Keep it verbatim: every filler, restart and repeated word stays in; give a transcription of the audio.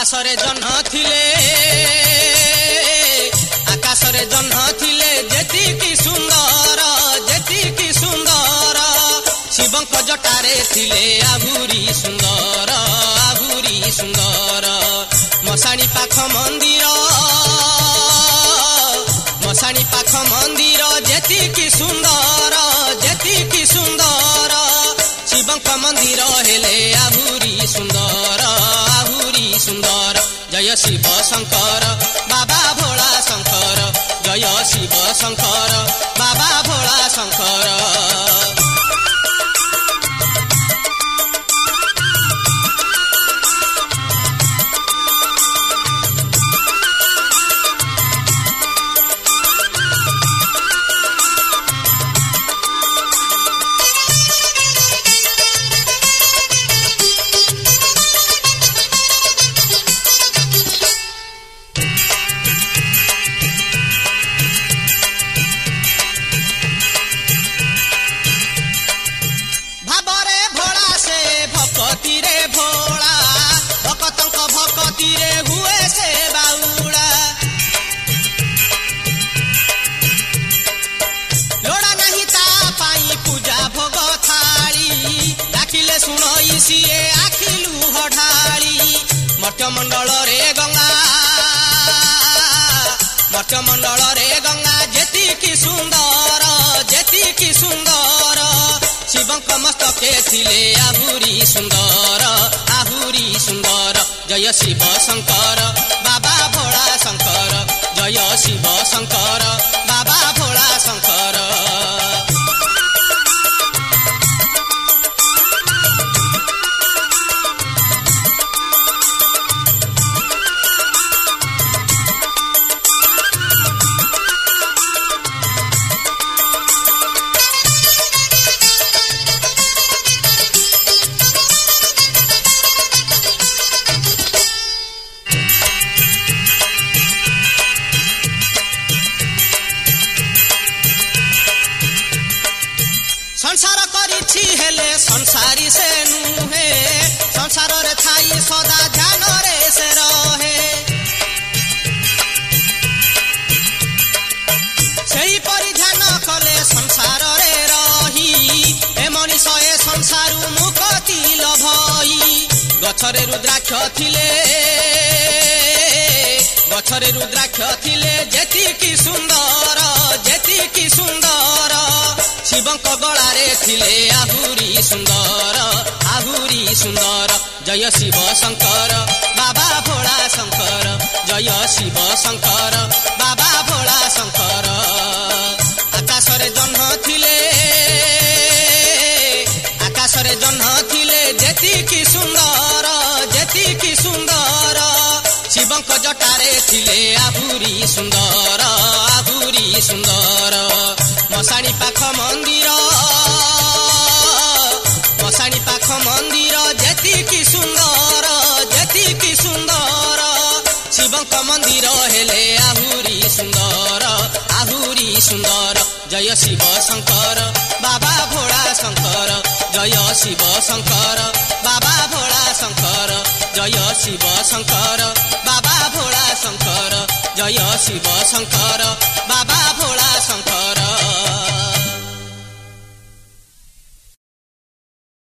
आकाशरे जन्ह थिले आकाशरे जन्ह थिले जेतिकी सुंदर जेतिकी सुंदर शिवंक जटारे थिले आहुरी सुंदर आहुरी सुंदर मशाणी पाख मंदिर मशाणी पाख मंदिर जेतिकी सुंदर जेतिकी सुंदर शिवंक मंदिर हेले आहुरी सुंदर आहुरी सुंदर जय शिव शंकर बाबा भोला शंकर जय शिव शंकर बाबा भोला शंकर। मठमंडल रे गंगा मठमंडल रे गंगा जेतिकी सुंदर जेतिकी सुंदर शिवंक मस्तके थिले आहुरी सुंदर आहुरी सुंदर जय शिव शंकर बाबा भोला शंकर जय शिव शंकर बाबा भोला शंकर। संसार करिछि हेले संसारी से नुहे संसार रे थाई सदा ध्यान रे से रहे सेही परि ध्यान कले संसार रे रही ए मनीष ए संसारु मुक्ति लभई गछरे रुद्राक्ष थिले गछरे रुद्राक्ष थिले जेतिकी सुंदर जेतिकी सुंदर शिवंक गलारे थिले आहुरी सुंदर आहुरी सुंदर जय शिव शंकर बाबा भोला शंकर जय शिव शंकर बाबा भोला शंकर। आकाशरे जन्ह थिले आकाशरे जन्ह थिले जेतिकी सुंदर जेतिकी सुंदर शिवंक जटारे थिले आहुरी सुंदर आहुरी सुंदर मशाणी पाख मंदिर मशाणी पाख मंदिर जेतिकी सुंदर जेतिकी सुंदर शिवंक मंदिर हेले आहुरी सुंदर आहुरी सुंदर जय शिव शंकर बाबा भोला शंकर जय शिव शंकर बाबा भोला शंकर जय शिव शंकर बाबा भोला शंकर जय शिव शंकर बाबा भोला